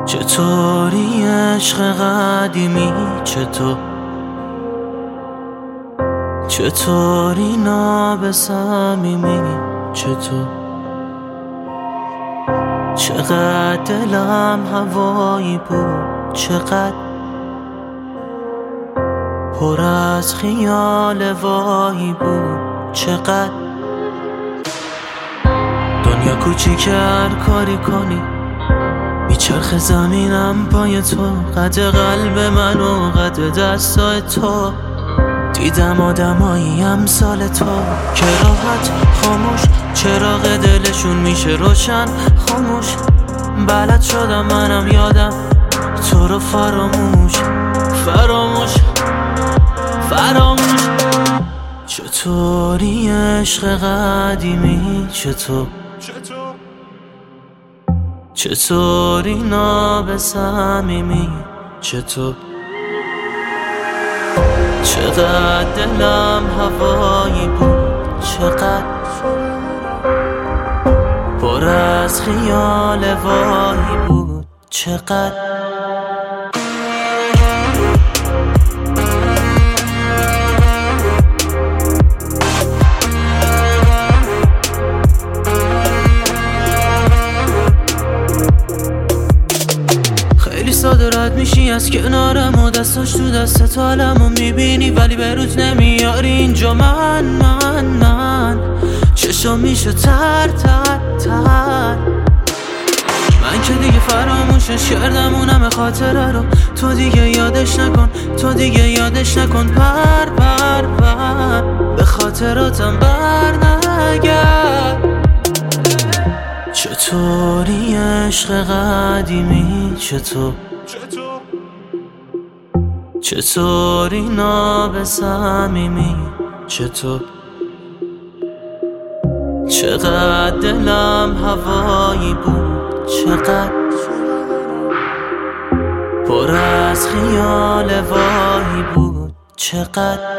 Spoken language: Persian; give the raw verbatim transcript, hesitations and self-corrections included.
چطوری عشق قدیمی، چطور چطوری ناب صمیمی، چطور چقدر دلم هوایی بود، چقدر پر از خیال وایی بود، چقدر دنیا کوچیک هر کاری کنی میچرخ زمینم پای تو، قد قلب من و قد دستای تو. دیدم آدمایی امثال تو که راحت خاموش چراغ دلشون میشه روشن خاموش. بلد شدم منم یادم تو رو فراموش فراموش فراموش. چطوری عشق قدیمی، چطور چطوری ناب صمیمی، چطور چقدر دلم هوایی بود، چقدر پر از خیال وایی بود، چقدر ساده رد میشی از کنارم و دستاش تو دست حالمو میبینی، ولی به روز نمیاری اینجا. من من من چشم میشه تر تر تر. من که دیگه فراموشش کردم اونم خاطره رو، تو دیگه یادش نکن تو دیگه یادش نکن. پر پر پر به خاطراتم بر نگرد. چطوری عشق قدیمی، چطور چطوری ناب صمیمی، چطور چقدر دلم هوایی بود، چقدر پر از خیال وایی بود، چقدر